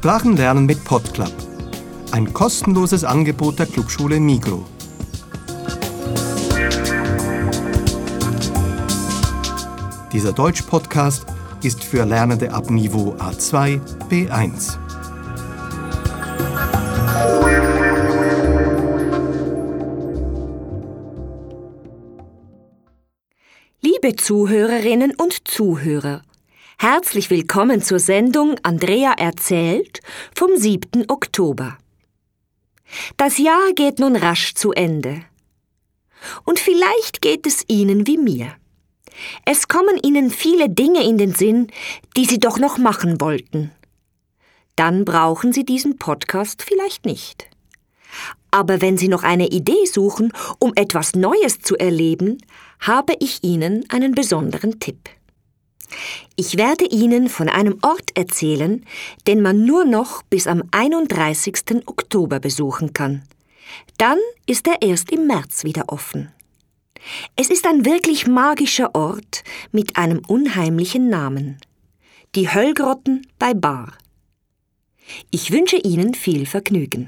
Sprachenlernen mit PodClub. Ein kostenloses Angebot der Clubschule Migros. Dieser Deutsch-Podcast ist für Lernende ab Niveau A2, B1. Liebe Zuhörerinnen und Zuhörer, herzlich willkommen zur Sendung Andrea erzählt vom 7. Oktober. Das Jahr geht nun rasch zu Ende. Und vielleicht geht es Ihnen wie mir. Es kommen Ihnen viele Dinge in den Sinn, die Sie doch noch machen wollten. Dann brauchen Sie diesen Podcast vielleicht nicht. Aber wenn Sie noch eine Idee suchen, um etwas Neues zu erleben, habe ich Ihnen einen besonderen Tipp. Ich werde Ihnen von einem Ort erzählen, den man nur noch bis am 31. Oktober besuchen kann. Dann ist er erst im März wieder offen. Es ist ein wirklich magischer Ort mit einem unheimlichen Namen. Die Höllgrotten bei Bar. Ich wünsche Ihnen viel Vergnügen.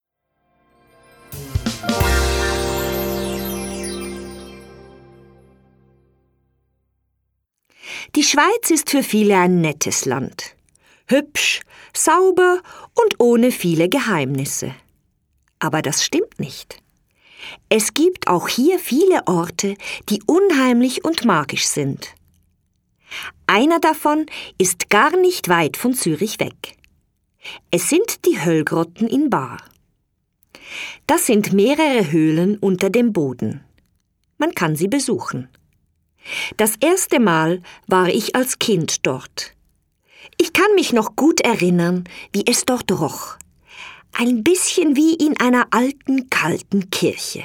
Die Schweiz ist für viele ein nettes Land. Hübsch, sauber und ohne viele Geheimnisse. Aber das stimmt nicht. Es gibt auch hier viele Orte, die unheimlich und magisch sind. Einer davon ist gar nicht weit von Zürich weg. Es sind die Höllgrotten in Bar. Das sind mehrere Höhlen unter dem Boden. Man kann sie besuchen. Das erste Mal war ich als Kind dort. Ich kann mich noch gut erinnern, wie es dort roch. Ein bisschen wie in einer alten, kalten Kirche.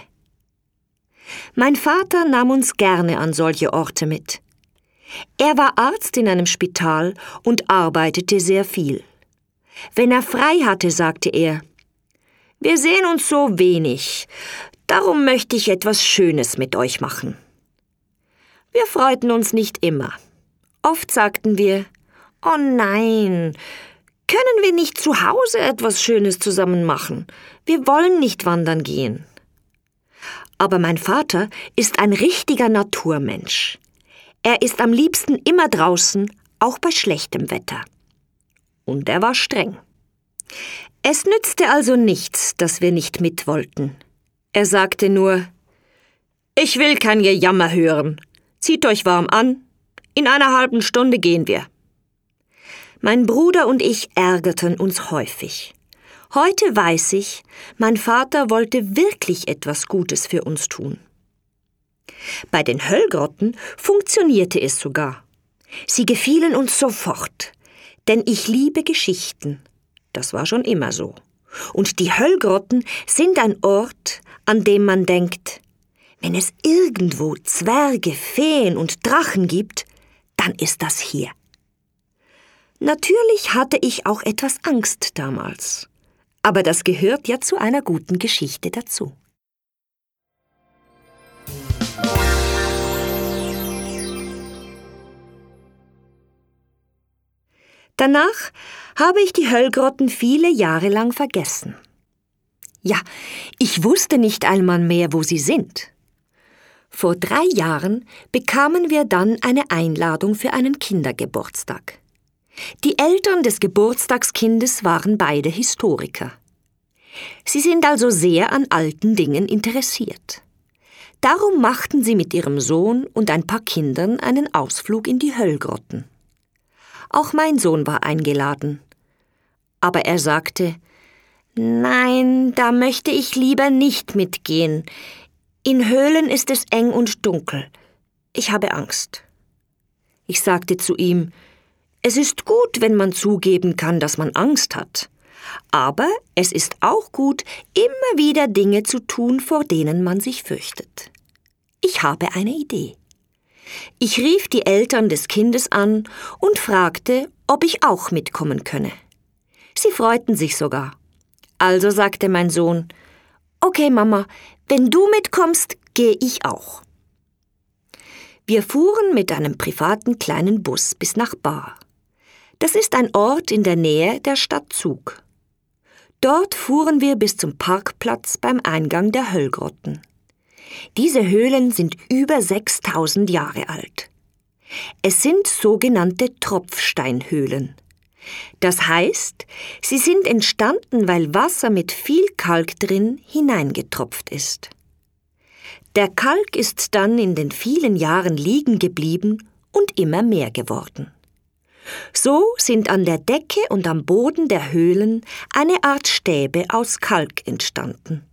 Mein Vater nahm uns gerne an solche Orte mit. Er war Arzt in einem Spital und arbeitete sehr viel. Wenn er frei hatte, sagte er: „Wir sehen uns so wenig, darum möchte ich etwas Schönes mit euch machen." Wir freuten uns nicht immer. Oft sagten wir: „Oh nein, können wir nicht zu Hause etwas Schönes zusammen machen? Wir wollen nicht wandern gehen." Aber mein Vater ist ein richtiger Naturmensch. Er ist am liebsten immer draußen, auch bei schlechtem Wetter. Und er war streng. Es nützte also nichts, dass wir nicht mit wollten. Er sagte nur: „Ich will kein Gejammer hören. Zieht euch warm an. In einer halben Stunde gehen wir." Mein Bruder und ich ärgerten uns häufig. Heute weiß ich, mein Vater wollte wirklich etwas Gutes für uns tun. Bei den Höllgrotten funktionierte es sogar. Sie gefielen uns sofort, denn ich liebe Geschichten. Das war schon immer so. Und die Höllgrotten sind ein Ort, an dem man denkt: Wenn es irgendwo Zwerge, Feen und Drachen gibt, dann ist das hier. Natürlich hatte ich auch etwas Angst damals. Aber das gehört ja zu einer guten Geschichte dazu. Danach habe ich die Höllgrotten viele Jahre lang vergessen. Ja, ich wusste nicht einmal mehr, wo sie sind. Vor 3 Jahren bekamen wir dann eine Einladung für einen Kindergeburtstag. Die Eltern des Geburtstagskindes waren beide Historiker. Sie sind also sehr an alten Dingen interessiert. Darum machten sie mit ihrem Sohn und ein paar Kindern einen Ausflug in die Höllgrotten. Auch mein Sohn war eingeladen. Aber er sagte: „Nein, da möchte ich lieber nicht mitgehen. In Höhlen ist es eng und dunkel. Ich habe Angst." Ich sagte zu ihm: „Es ist gut, wenn man zugeben kann, dass man Angst hat. Aber es ist auch gut, immer wieder Dinge zu tun, vor denen man sich fürchtet. Ich habe eine Idee." Ich rief die Eltern des Kindes an und fragte, ob ich auch mitkommen könne. Sie freuten sich sogar. Also sagte mein Sohn: „Okay, Mama, wenn du mitkommst, gehe ich auch." Wir fuhren mit einem privaten kleinen Bus bis nach Bar. Das ist ein Ort in der Nähe der Stadt Zug. Dort fuhren wir bis zum Parkplatz beim Eingang der Höllgrotten. Diese Höhlen sind über 6000 Jahre alt. Es sind sogenannte Tropfsteinhöhlen. Das heißt, sie sind entstanden, weil Wasser mit viel Kalk drin hineingetropft ist. Der Kalk ist dann in den vielen Jahren liegen geblieben und immer mehr geworden. So sind an der Decke und am Boden der Höhlen eine Art Stäbe aus Kalk entstanden.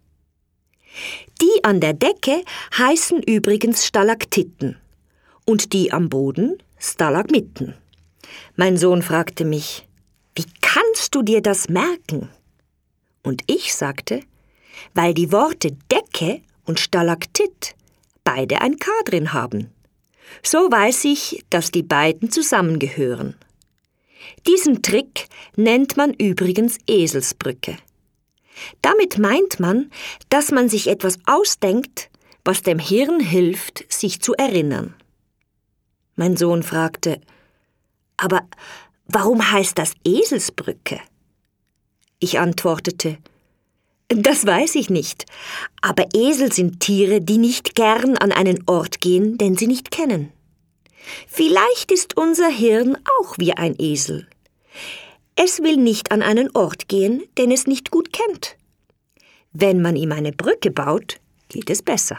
Die an der Decke heißen übrigens Stalaktiten und die am Boden Stalagmiten. Mein Sohn fragte mich, wie kannst du dir das merken? Und ich sagte, weil die Worte Decke und Stalaktit beide ein K drin haben. So weiß ich, dass die beiden zusammengehören. Diesen Trick nennt man übrigens Eselsbrücke. Damit meint man, dass man sich etwas ausdenkt, was dem Hirn hilft, sich zu erinnern. Mein Sohn fragte, aber warum heißt das Eselsbrücke? Ich antwortete, das weiß ich nicht, aber Esel sind Tiere, die nicht gern an einen Ort gehen, den sie nicht kennen. Vielleicht ist unser Hirn auch wie ein Esel. Es will nicht an einen Ort gehen, den es nicht gut kennt. Wenn man ihm eine Brücke baut, geht es besser.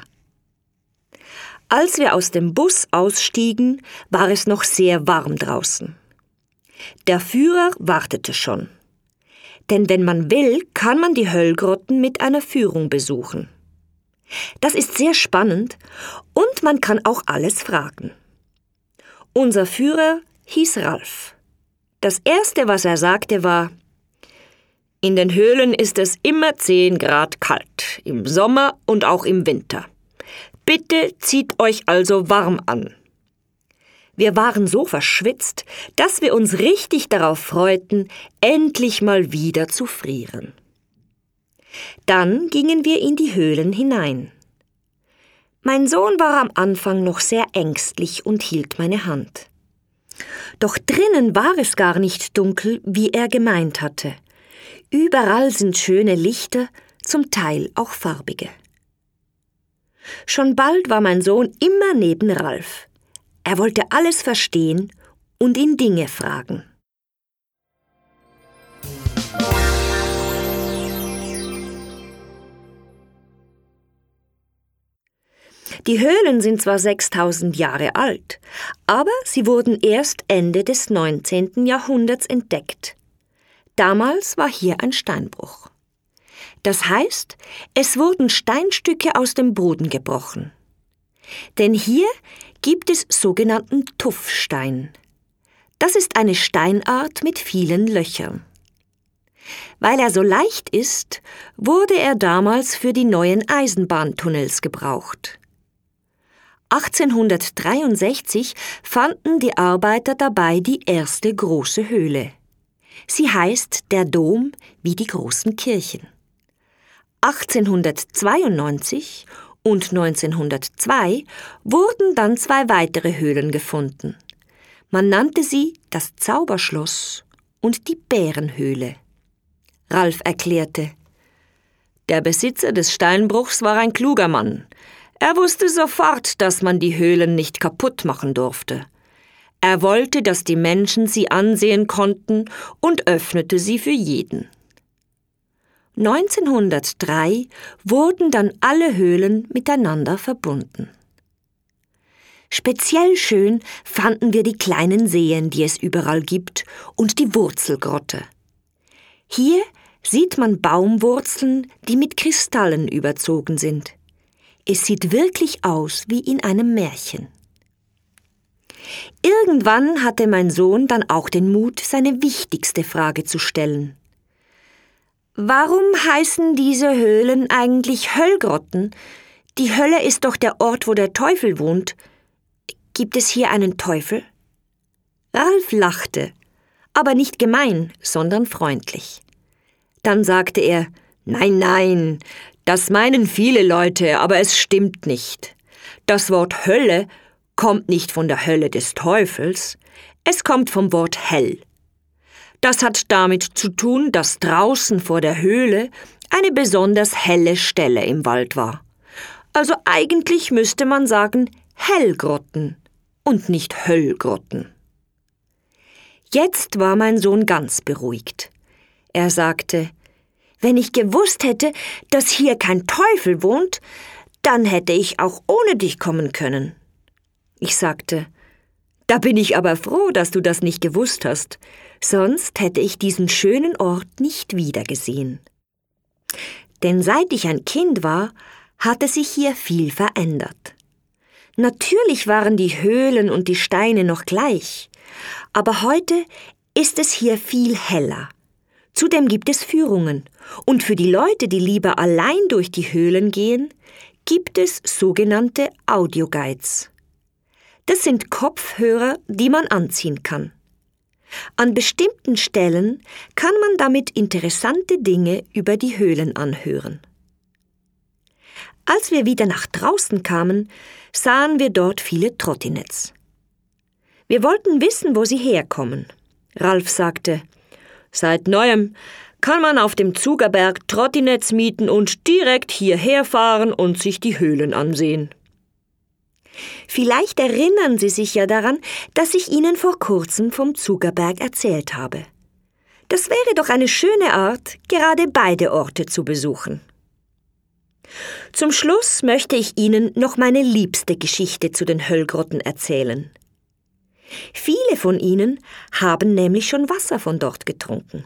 Als wir aus dem Bus ausstiegen, war es noch sehr warm draußen. Der Führer wartete schon. Denn wenn man will, kann man die Höllgrotten mit einer Führung besuchen. Das ist sehr spannend und man kann auch alles fragen. Unser Führer hieß Ralf. Das Erste, was er sagte, war: In den Höhlen ist es immer 10 Grad kalt, im Sommer und auch im Winter. Bitte zieht euch also warm an. Wir waren so verschwitzt, dass wir uns richtig darauf freuten, endlich mal wieder zu frieren. Dann gingen wir in die Höhlen hinein. Mein Sohn war am Anfang noch sehr ängstlich und hielt meine Hand. Doch drinnen war es gar nicht dunkel, wie er gemeint hatte. Überall sind schöne Lichter, zum Teil auch farbige. Schon bald war mein Sohn immer neben Ralf. Er wollte alles verstehen und ihn Dinge fragen. Die Höhlen sind zwar 6000 Jahre alt, aber sie wurden erst Ende des 19. Jahrhunderts entdeckt. Damals war hier ein Steinbruch. Das heißt, es wurden Steinstücke aus dem Boden gebrochen. Denn hier gibt es sogenannten Tuffstein. Das ist eine Steinart mit vielen Löchern. Weil er so leicht ist, wurde er damals für die neuen Eisenbahntunnels gebraucht. 1863 fanden die Arbeiter dabei die erste große Höhle. Sie heißt der Dom wie die großen Kirchen. 1892 und 1902 wurden dann 2 weitere Höhlen gefunden. Man nannte sie das Zauberschloss und die Bärenhöhle. Ralf erklärte: Der Besitzer des Steinbruchs war ein kluger Mann. Er wusste sofort, dass man die Höhlen nicht kaputt machen durfte. Er wollte, dass die Menschen sie ansehen konnten und öffnete sie für jeden. 1903 wurden dann alle Höhlen miteinander verbunden. Speziell schön fanden wir die kleinen Seen, die es überall gibt, und die Wurzelgrotte. Hier sieht man Baumwurzeln, die mit Kristallen überzogen sind. Es sieht wirklich aus wie in einem Märchen. Irgendwann hatte mein Sohn dann auch den Mut, seine wichtigste Frage zu stellen. Warum heißen diese Höhlen eigentlich Höllgrotten? Die Hölle ist doch der Ort, wo der Teufel wohnt. Gibt es hier einen Teufel? Ralf lachte, aber nicht gemein, sondern freundlich. Dann sagte er: Nein, nein, das meinen viele Leute, aber es stimmt nicht. Das Wort Hölle kommt nicht von der Hölle des Teufels, es kommt vom Wort hell. Das hat damit zu tun, dass draußen vor der Höhle eine besonders helle Stelle im Wald war. Also eigentlich müsste man sagen Hellgrotten und nicht Höllgrotten. Jetzt war mein Sohn ganz beruhigt. Er sagte, wenn ich gewusst hätte, dass hier kein Teufel wohnt, dann hätte ich auch ohne dich kommen können. Ich sagte, da bin ich aber froh, dass du das nicht gewusst hast, sonst hätte ich diesen schönen Ort nicht wiedergesehen. Denn seit ich ein Kind war, hatte sich hier viel verändert. Natürlich waren die Höhlen und die Steine noch gleich, aber heute ist es hier viel heller. Zudem gibt es Führungen und für die Leute, die lieber allein durch die Höhlen gehen, gibt es sogenannte Audioguides. Das sind Kopfhörer, die man anziehen kann. An bestimmten Stellen kann man damit interessante Dinge über die Höhlen anhören. Als wir wieder nach draußen kamen, sahen wir dort viele Trottinetts. Wir wollten wissen, wo sie herkommen. Ralf sagte, seit neuem kann man auf dem Zugerberg Trottinetts mieten und direkt hierher fahren und sich die Höhlen ansehen. Vielleicht erinnern Sie sich ja daran, dass ich Ihnen vor kurzem vom Zugerberg erzählt habe. Das wäre doch eine schöne Art, gerade beide Orte zu besuchen. Zum Schluss möchte ich Ihnen noch meine liebste Geschichte zu den Höllgrotten erzählen. Viele von Ihnen haben nämlich schon Wasser von dort getrunken.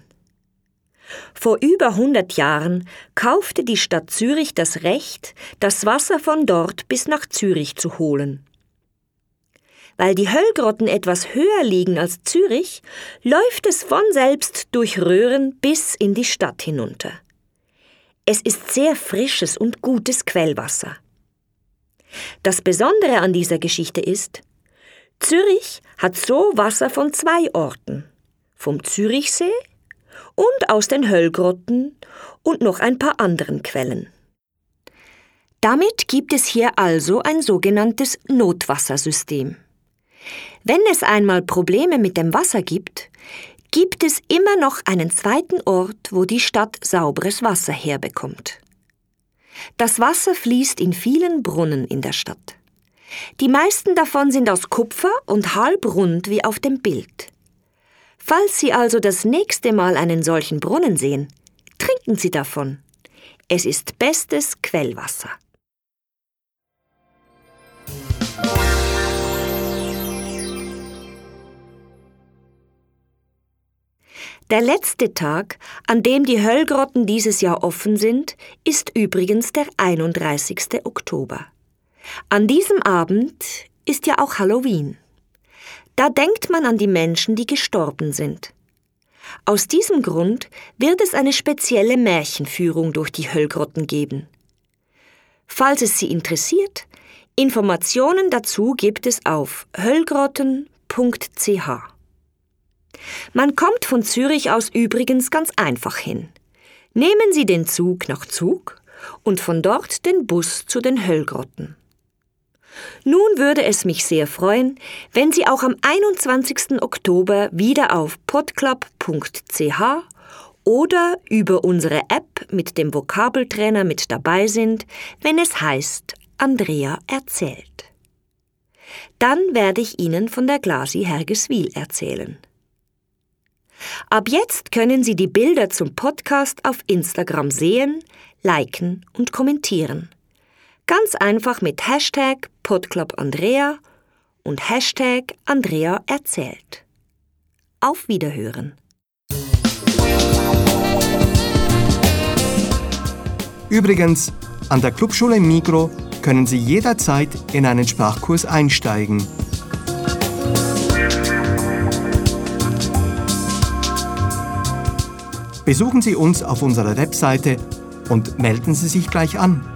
Vor über 100 Jahren kaufte die Stadt Zürich das Recht, das Wasser von dort bis nach Zürich zu holen. Weil die Höllgrotten etwas höher liegen als Zürich, läuft es von selbst durch Röhren bis in die Stadt hinunter. Es ist sehr frisches und gutes Quellwasser. Das Besondere an dieser Geschichte ist, Zürich hat so Wasser von 2 Orten, vom Zürichsee und aus den Höllgrotten und noch ein paar anderen Quellen. Damit gibt es hier also ein sogenanntes Notwassersystem. Wenn es einmal Probleme mit dem Wasser gibt, gibt es immer noch einen zweiten Ort, wo die Stadt sauberes Wasser herbekommt. Das Wasser fließt in vielen Brunnen in der Stadt. Die meisten davon sind aus Kupfer und halbrund wie auf dem Bild. Falls Sie also das nächste Mal einen solchen Brunnen sehen, trinken Sie davon. Es ist bestes Quellwasser. Der letzte Tag, an dem die Höllgrotten dieses Jahr offen sind, ist übrigens der 31. Oktober. An diesem Abend ist ja auch Halloween. Da denkt man an die Menschen, die gestorben sind. Aus diesem Grund wird es eine spezielle Märchenführung durch die Höllgrotten geben. Falls es Sie interessiert, Informationen dazu gibt es auf höllgrotten.ch. Man kommt von Zürich aus übrigens ganz einfach hin. Nehmen Sie den Zug nach Zug und von dort den Bus zu den Höllgrotten. Nun würde es mich sehr freuen, wenn Sie auch am 21. Oktober wieder auf podclub.ch oder über unsere App mit dem Vokabeltrainer mit dabei sind, wenn es heißt Andrea erzählt. Dann werde ich Ihnen von der Glasi Hergeswil erzählen. Ab jetzt können Sie die Bilder zum Podcast auf Instagram sehen, liken und kommentieren. Ganz einfach mit Hashtag #PodclubAndrea und Hashtag Andrea erzählt. Auf Wiederhören. Übrigens, an der Clubschule Migros können Sie jederzeit in einen Sprachkurs einsteigen. Besuchen Sie uns auf unserer Webseite und melden Sie sich gleich an.